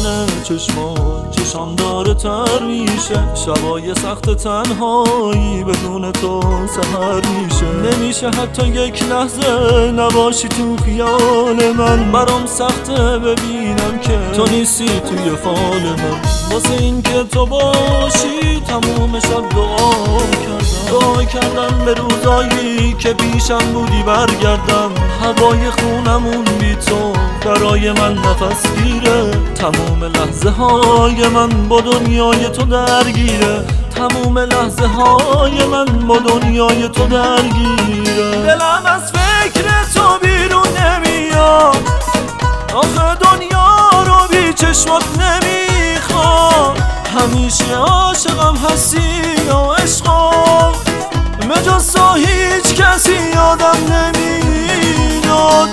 دیدن چشان داره تر میشه، شبای سخت تنهایی بدون تو سحر میشه. نمیشه حتی یک لحظه نباشی تو خیال من، برام سخته ببینم که تو نیستی توی فال من. واسه این که تو باشی تموم شب دعا کردم به روزایی که پیشم بودی برگردم. هوای خونمون بی تو برای من نفس گیره، تموم لحظه های من با دنیای تو درگیره، تموم لحظه های من با دنیای تو درگیره. دلم از فکر تو بیرون نمیاد، آخه دنیا رو بی چشمات نمیخواد. همیشه عاشقم هستی یا عشقم، مجز تو هیچ کسی یادم نمیاد.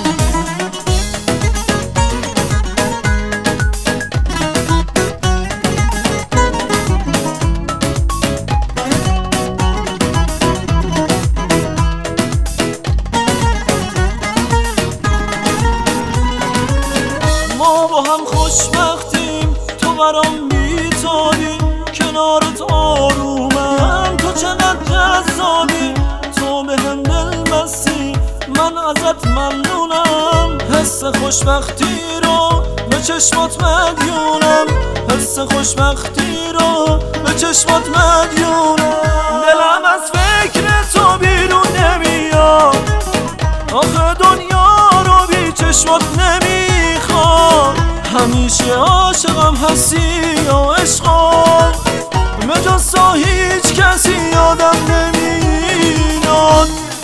ما با هم خوشبختیم، تو برام بی‌تابی، کنارت آرومم، تو چقدر جذابی، تو بهم دل بستی، من ازت ممنونم. حس خوشبختی رو به چشمات مدیونم، حس خوشبختی رو به چشمات مدیونم. دلم از فکر تو بیرون نمیاد، آخه دنیا رو بی چشمات نمیخواد. همیشه عاشقم هستی یا عشقم، مجز تو هیچ کسی یادم نمیاد.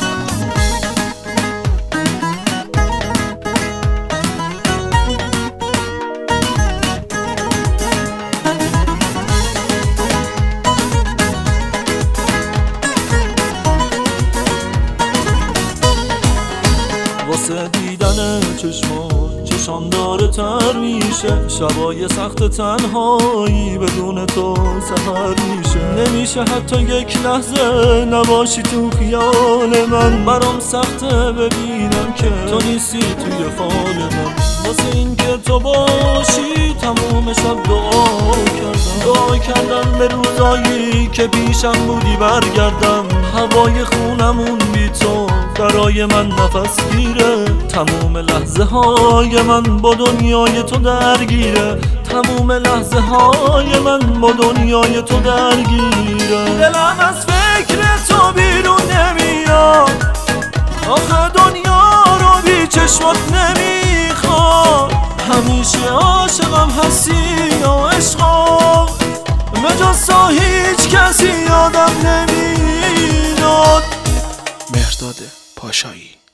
واسه دیدن چشان داره تر میشه، شبای سخت تنهایی بدون تو سحر میشه. نمیشه حتی یک لحظه نباشی تو خیال من، برام سخته ببینم که تو نیستی توی فال من. واسه این که تو باشی تموم شب دعا کردم به روزایی که پیشم بودی برگردم. هوای خونمون بی تو برای من نفس گیره، تموم لحظه های من با دنیای تو درگیره، تموم لحظه های من با دنیای تو درگیره. دلم از فکر تو بیرون نمیاد، آخه دنیا رو بی چشمات نمیخواد. همیشه عاشقم هستی یا عشقم، مجز تو هیچ کسی یادم نمیاد. مهرداد پاشایی.